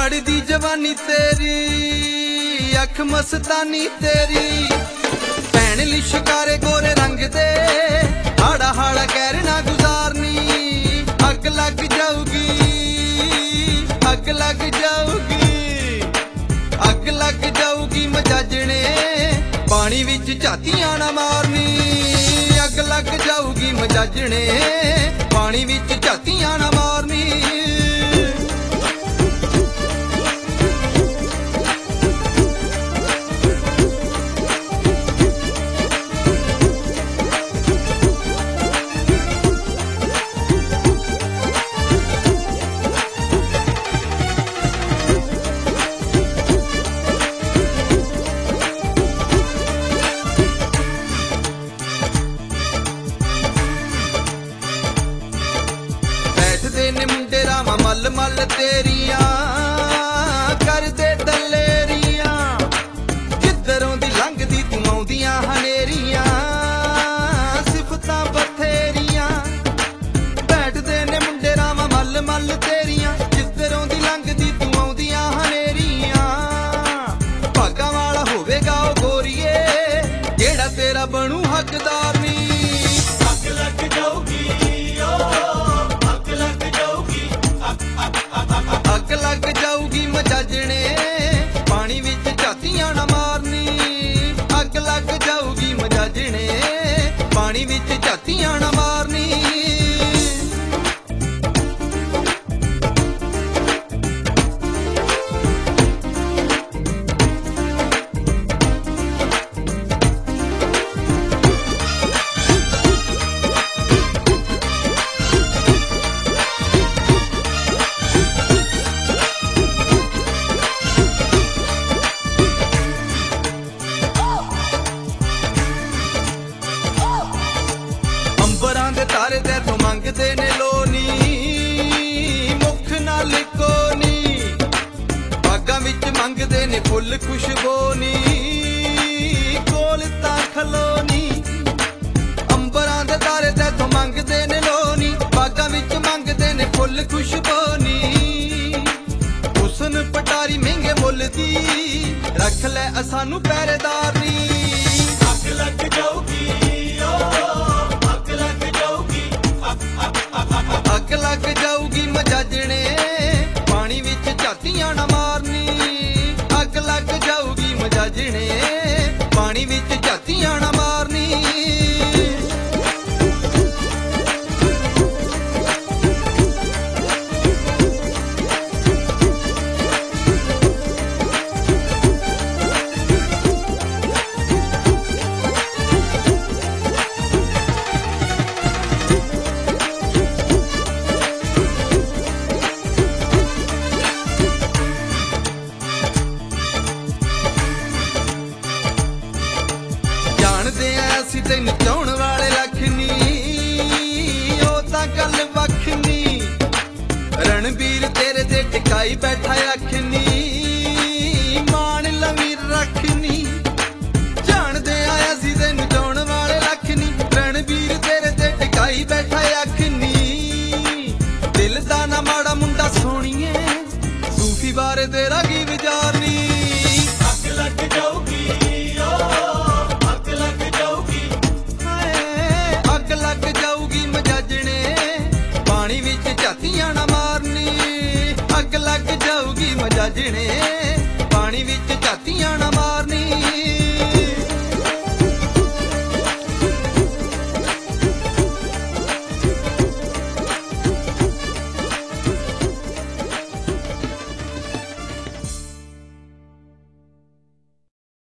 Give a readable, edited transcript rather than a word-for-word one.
लड़दी जवानी तेरी अख मस्तानी तेरी भैन ली शिकारे गोरे रंग दे हाड़ा हाड़ा कहरना गुजारनी अग लग जाऊगी अग लग जाऊगी अग लग जाऊगी मजाजने पानी विच झातियां ना मारनी अग लग जाऊगी मजाजने पानी विच झातियां ना मारनी मुंडे रामा मल मल तेरिया कर दे दलेरिया जिधरों दी लंघदी तू आउंदियां हनेरिया सिफतां बथेरिया बैठदे ने मुंडे रामा मल मल तेरिया जिधरों दी लंघदी तू आउंदियां हनेरिया भागा वाला होवेगा ओ गोरीए जेड़ा तेरा बनू हकदार नी अग लग जाऊगी अग लग जाऊगी मजाजने पानी विच झातियां ना मारनी अग लग जाऊगी मजाजने पानी विच झातियां ना मारनी तारे ते तो मंगदे ने लोनी मुख नाल कोनी बागां विच मंगदे ने फुल खुशबोनी कोल तां खलोनी अंबरां दे तारे ते तो मंगदे ने लोनी बागां विच मंगदे ने फुल खुशबोनी हुस्न पटारी महंगे मुल दी रख ले सानू पहरेदार नी अग लग जाऊगी अग लग जाऊगी मजाजने पानी विच झातियां ना मारनी अग लग जाऊगी मजाजने पानी विच झातियां ना मारनी तेन चाउण वाले लखनी ओ तां गल वखनी रणबीर तेरे ते टिकाई बैठा अखनी मान लवी रखनी जानदे आया सी तेन चाउण वाले लखनी रणबीर तेरे ते टिकाई बैठा अखनी दिल दा ना माड़ा मुंडा सोहणीए सूफी बारे तेरा की विचारनी अग लग जाऊगी लग जाऊगी मजाजने पानी विच झातियां ना मारनी अग लग जाऊगी मजाजने पानी विच झातियां ना